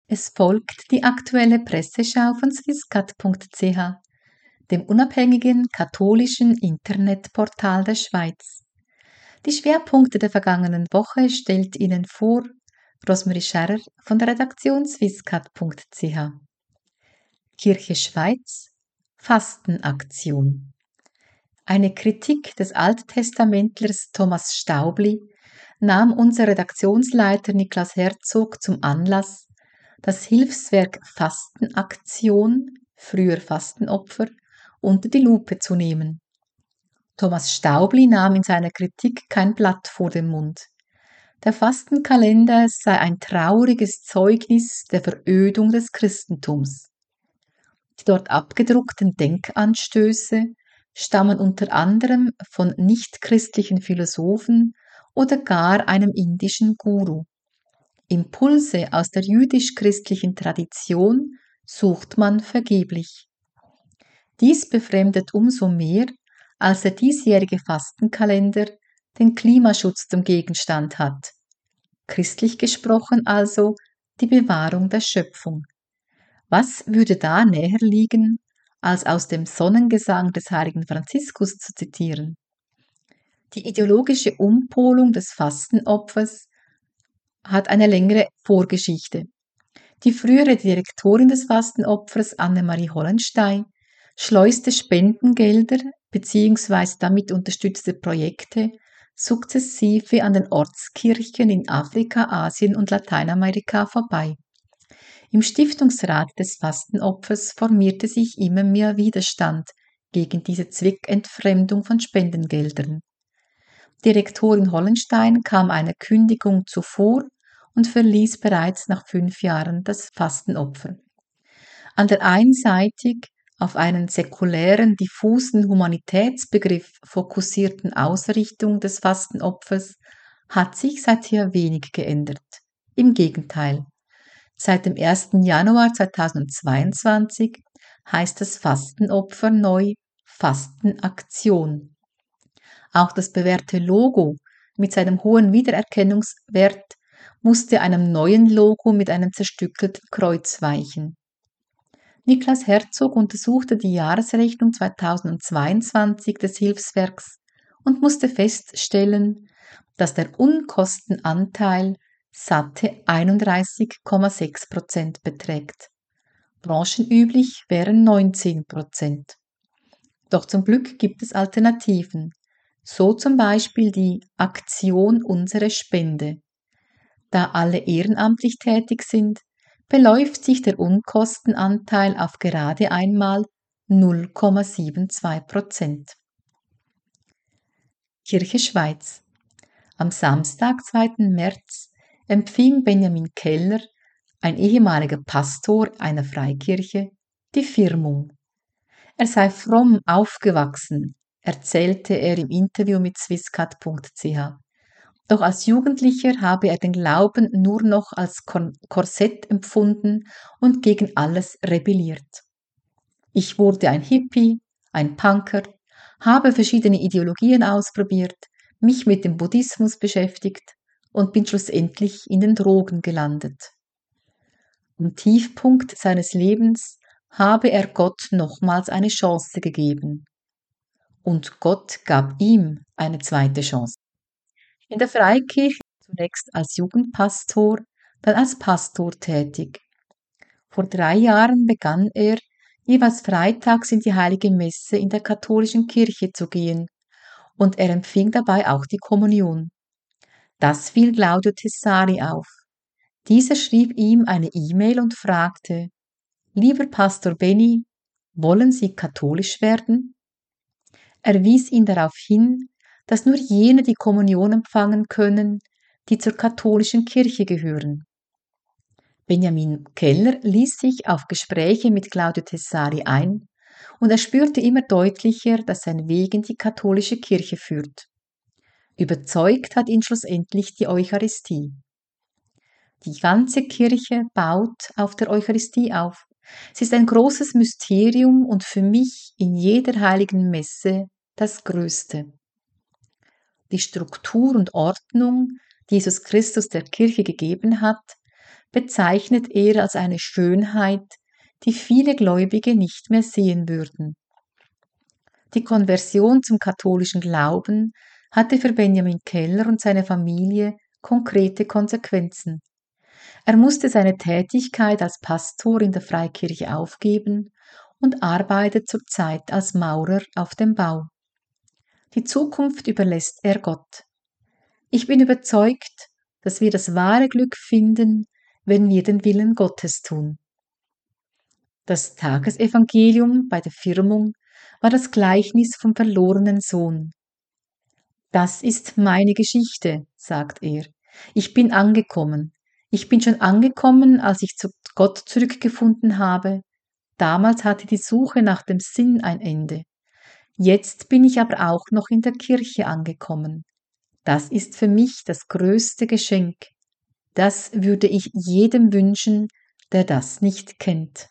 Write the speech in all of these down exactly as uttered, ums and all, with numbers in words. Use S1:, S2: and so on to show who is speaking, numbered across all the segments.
S1: Es folgt die aktuelle Presseschau von swisscat punkt c h, dem unabhängigen katholischen Internetportal der Schweiz. Die Schwerpunkte der vergangenen Woche stellt Ihnen vor Rosemarie Scherrer von der Redaktion swisscat punkt c h. Kirche Schweiz Fastenaktion. Eine Kritik des Alttestamentlers Thomas Staubli nahm unser Redaktionsleiter Niklas Herzog zum Anlass, das Hilfswerk Fastenaktion, früher Fastenopfer, unter die Lupe zu nehmen. Thomas Staubli nahm in seiner Kritik kein Blatt vor den Mund. Der Fastenkalender sei ein trauriges Zeugnis der Verödung des Christentums. Die dort abgedruckten Denkanstöße stammen unter anderem von nichtchristlichen Philosophen oder gar einem indischen Guru. Impulse aus der jüdisch-christlichen Tradition sucht man vergeblich. Dies befremdet umso mehr, als der diesjährige Fastenkalender den Klimaschutz zum Gegenstand hat. Christlich gesprochen also die Bewahrung der Schöpfung. Was würde da näher liegen, als aus dem Sonnengesang des heiligen Franziskus zu zitieren? Die ideologische Umpolung des Fastenopfers hat eine längere Vorgeschichte. Die frühere Direktorin des Fastenopfers, Annemarie Hollenstein, schleuste Spendengelder bzw. damit unterstützte Projekte sukzessive an den Ortskirchen in Afrika, Asien und Lateinamerika vorbei. Im Stiftungsrat des Fastenopfers formierte sich immer mehr Widerstand gegen diese Zweckentfremdung von Spendengeldern. Direktorin Hollenstein kam einer Kündigung zuvor und verließ bereits nach fünf Jahren das Fastenopfer. An der einseitig auf einen säkulären, diffusen Humanitätsbegriff fokussierten Ausrichtung des Fastenopfers hat sich seither wenig geändert. Im Gegenteil. Seit dem ersten Januar zweitausendzweiundzwanzig heißt das Fastenopfer neu Fastenaktion. Auch das bewährte Logo mit seinem hohen Wiedererkennungswert musste einem neuen Logo mit einem zerstückelten Kreuz weichen. Niklas Herzog untersuchte die Jahresrechnung zweitausendzweiundzwanzig des Hilfswerks und musste feststellen, dass der Unkostenanteil satte einunddreißig Komma sechs Prozent beträgt. Branchenüblich wären neunzehn Prozent. Doch zum Glück gibt es Alternativen, so zum Beispiel die Aktion Unsere Spende. Da alle ehrenamtlich tätig sind, beläuft sich der Unkostenanteil auf gerade einmal null Komma zweiundsiebzig Prozent. Kirche Schweiz. Am Samstag, zweiten März, empfing Benjamin Keller, ein ehemaliger Pastor einer Freikirche, die Firmung. Er sei fromm aufgewachsen, erzählte er im Interview mit swisscat punkt c h. Doch als Jugendlicher habe er den Glauben nur noch als Korsett empfunden und gegen alles rebelliert. Ich wurde ein Hippie, ein Punker, habe verschiedene Ideologien ausprobiert, mich mit dem Buddhismus beschäftigt und bin schlussendlich in den Drogen gelandet. Am Tiefpunkt seines Lebens habe er Gott nochmals eine Chance gegeben. Und Gott gab ihm eine zweite Chance. In der Freikirche zunächst als Jugendpastor, dann als Pastor tätig. Vor drei Jahren begann er, jeweils freitags in die Heilige Messe in der katholischen Kirche zu gehen, und er empfing dabei auch die Kommunion. Das fiel Claudio Tessari auf. Dieser schrieb ihm eine E-Mail und fragte: Lieber Pastor Benny, wollen Sie katholisch werden? Er wies ihn darauf hin, dass nur jene die Kommunion empfangen können, die zur katholischen Kirche gehören. Benjamin Keller ließ sich auf Gespräche mit Claudio Tessari ein und er spürte immer deutlicher, dass sein Weg in die katholische Kirche führt. Überzeugt hat ihn schlussendlich die Eucharistie. Die ganze Kirche baut auf der Eucharistie auf. Sie ist ein großes Mysterium und für mich in jeder heiligen Messe das Größte. Die Struktur und Ordnung, die Jesus Christus der Kirche gegeben hat, bezeichnet er als eine Schönheit, die viele Gläubige nicht mehr sehen würden. Die Konversion zum katholischen Glauben hatte für Benjamin Keller und seine Familie konkrete Konsequenzen. Er musste seine Tätigkeit als Pastor in der Freikirche aufgeben und arbeitet zurzeit als Maurer auf dem Bau. Die Zukunft überlässt er Gott. Ich bin überzeugt, dass wir das wahre Glück finden, wenn wir den Willen Gottes tun. Das Tagesevangelium bei der Firmung war das Gleichnis vom verlorenen Sohn. Das ist meine Geschichte, sagt er. Ich bin angekommen. Ich bin schon angekommen, als ich zu Gott zurückgefunden habe. Damals hatte die Suche nach dem Sinn ein Ende. Jetzt bin ich aber auch noch in der Kirche angekommen. Das ist für mich das größte Geschenk. Das würde ich jedem wünschen, der das nicht kennt.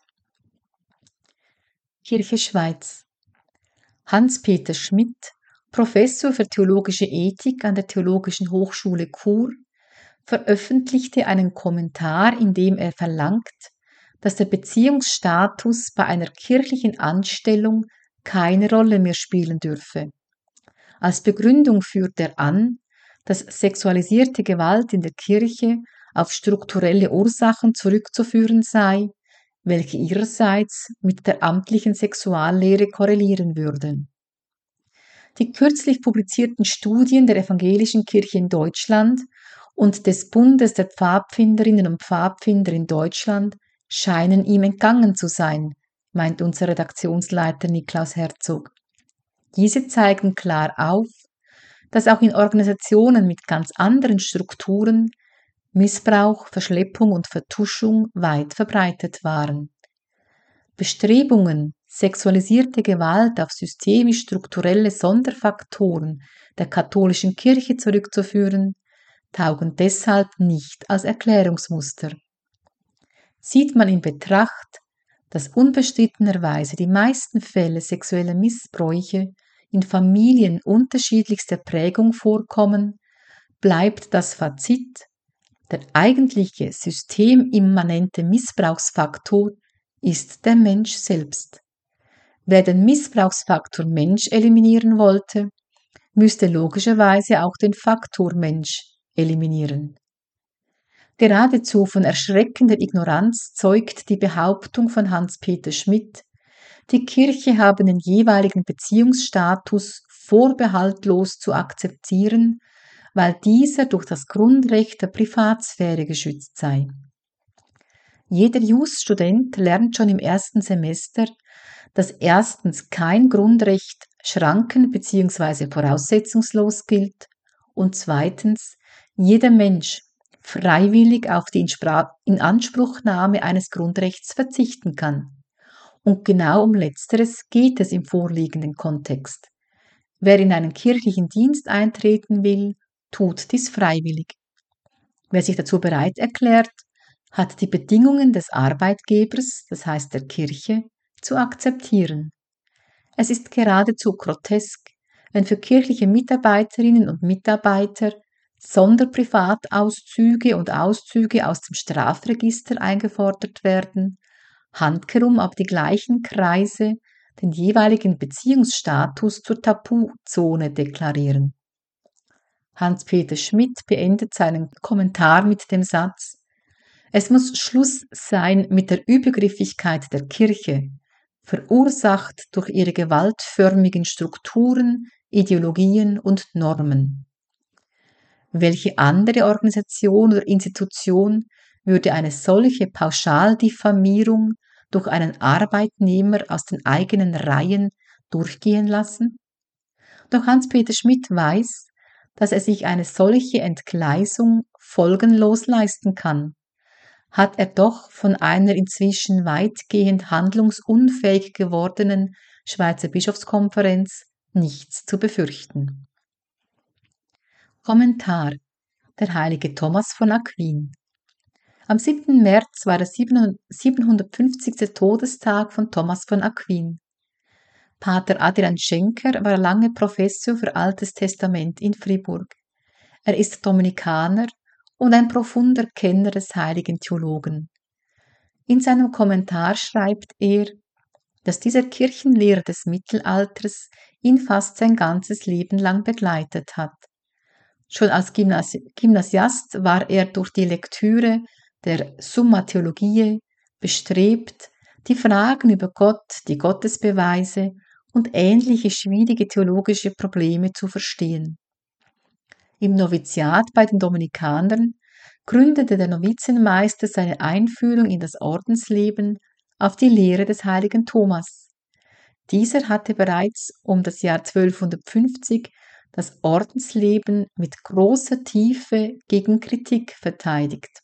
S1: Kirche Schweiz. Hans-Peter Schmidt, Professor für Theologische Ethik an der Theologischen Hochschule Chur, veröffentlichte einen Kommentar, in dem er verlangt, dass der Beziehungsstatus bei einer kirchlichen Anstellung keine Rolle mehr spielen dürfe. Als Begründung führt er an, dass sexualisierte Gewalt in der Kirche auf strukturelle Ursachen zurückzuführen sei, welche ihrerseits mit der amtlichen Sexuallehre korrelieren würden. Die kürzlich publizierten Studien der Evangelischen Kirche in Deutschland und des Bundes der Pfadfinderinnen und Pfadfinder in Deutschland scheinen ihm entgangen zu sein, meint unser Redaktionsleiter Niklaus Herzog. Diese zeigen klar auf, dass auch in Organisationen mit ganz anderen Strukturen Missbrauch, Verschleppung und Vertuschung weit verbreitet waren. Bestrebungen, sexualisierte Gewalt auf systemisch-strukturelle Sonderfaktoren der katholischen Kirche zurückzuführen, taugen deshalb nicht als Erklärungsmuster. Sieht man in Betracht, dass unbestrittenerweise die meisten Fälle sexueller Missbräuche in Familien unterschiedlichster Prägung vorkommen, bleibt das Fazit: Der eigentliche systemimmanente Missbrauchsfaktor ist der Mensch selbst. Wer den Missbrauchsfaktor Mensch eliminieren wollte, müsste logischerweise auch den Faktor Mensch eliminieren. Geradezu von erschreckender Ignoranz zeugt die Behauptung von Hans-Peter Schmidt, die Kirche habe den jeweiligen Beziehungsstatus vorbehaltlos zu akzeptieren, weil dieser durch das Grundrecht der Privatsphäre geschützt sei. Jeder Jus-Student lernt schon im ersten Semester, dass erstens kein Grundrecht schranken- bzw. voraussetzungslos gilt und zweitens jeder Mensch freiwillig auf die Inanspruchnahme eines Grundrechts verzichten kann. Und genau um Letzteres geht es im vorliegenden Kontext. Wer in einen kirchlichen Dienst eintreten will, tut dies freiwillig. Wer sich dazu bereit erklärt, hat die Bedingungen des Arbeitgebers, das heißt der Kirche, zu akzeptieren. Es ist geradezu grotesk, wenn für kirchliche Mitarbeiterinnen und Mitarbeiter Sonderprivatauszüge und Auszüge aus dem Strafregister eingefordert werden, handkehrum aber die gleichen Kreise den jeweiligen Beziehungsstatus zur Tabuzone deklarieren. Hans-Peter Schmidt beendet seinen Kommentar mit dem Satz: Es muss Schluss sein mit der Übergriffigkeit der Kirche, verursacht durch ihre gewaltförmigen Strukturen, Ideologien und Normen. Welche andere Organisation oder Institution würde eine solche Pauschaldiffamierung durch einen Arbeitnehmer aus den eigenen Reihen durchgehen lassen? Doch Hans-Peter Schmidt weiß, dass er sich eine solche Entgleisung folgenlos leisten kann. Hat er doch von einer inzwischen weitgehend handlungsunfähig gewordenen Schweizer Bischofskonferenz nichts zu befürchten. Kommentar: Der heilige Thomas von Aquin. Am siebten März war der siebenhundertfünfzigste Todestag von Thomas von Aquin. Pater Adrian Schenker war lange Professor für Altes Testament in Fribourg. Er ist Dominikaner und ein profunder Kenner des heiligen Theologen. In seinem Kommentar schreibt er, dass dieser Kirchenlehrer des Mittelalters ihn fast sein ganzes Leben lang begleitet hat. Schon als Gymnasi- Gymnasiast war er durch die Lektüre der Summa Theologiae bestrebt, die Fragen über Gott, die Gottesbeweise und ähnliche schwierige theologische Probleme zu verstehen. Im Noviziat bei den Dominikanern gründete der Novizienmeister seine Einführung in das Ordensleben auf die Lehre des heiligen Thomas. Dieser hatte bereits um das Jahr zwölfhundertfünfzig das Ordensleben mit großer Tiefe gegen Kritik verteidigt.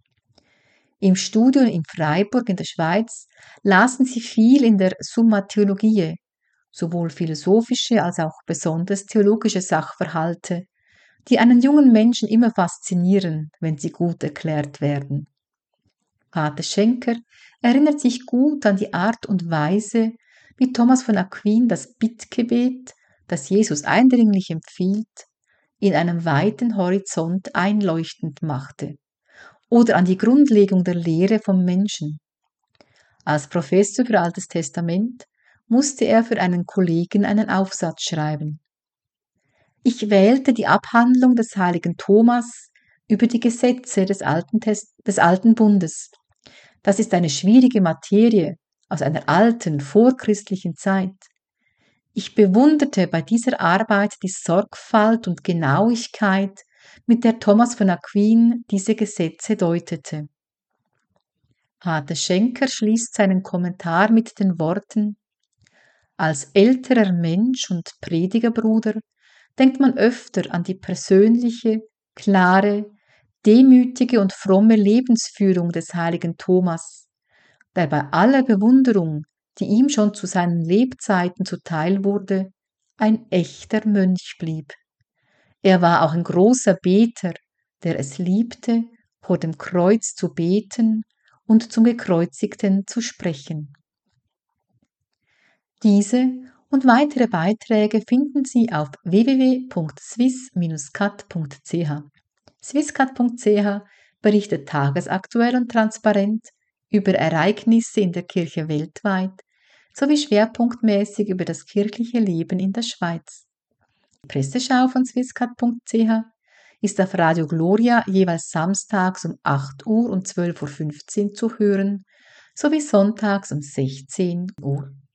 S1: Im Studium in Freiburg in der Schweiz lasen sie viel in der Summa Theologiae, sowohl philosophische als auch besonders theologische Sachverhalte, die einen jungen Menschen immer faszinieren, wenn sie gut erklärt werden. Pater Schenker erinnert sich gut an die Art und Weise, wie Thomas von Aquin das Bittgebet, das Jesus eindringlich empfiehlt, in einem weiten Horizont einleuchtend machte, oder an die Grundlegung der Lehre vom Menschen. Als Professor für Altes Testament musste er für einen Kollegen einen Aufsatz schreiben. Ich wählte die Abhandlung des heiligen Thomas über die Gesetze des Alten, Test- des Alten Bundes. Das ist eine schwierige Materie aus einer alten, vorchristlichen Zeit. Ich bewunderte bei dieser Arbeit die Sorgfalt und Genauigkeit, mit der Thomas von Aquin diese Gesetze deutete. Pater Schenker schließt seinen Kommentar mit den Worten: Als älterer Mensch und Predigerbruder denkt man öfter an die persönliche, klare, demütige und fromme Lebensführung des heiligen Thomas, der bei aller Bewunderung, die ihm schon zu seinen Lebzeiten zuteil wurde, ein echter Mönch blieb. Er war auch ein großer Beter, der es liebte, vor dem Kreuz zu beten und zum Gekreuzigten zu sprechen. Diese und weitere Beiträge finden Sie auf w w w punkt swiss Bindestrich cat punkt c h. swisscat punkt c h berichtet tagesaktuell und transparent über Ereignisse in der Kirche weltweit sowie schwerpunktmäßig über das kirchliche Leben in der Schweiz. Die Presseschau von swisscat punkt c h ist auf Radio Gloria jeweils samstags um acht Uhr und zwölf Uhr fünfzehn zu hören, sowie sonntags um sechzehn Uhr.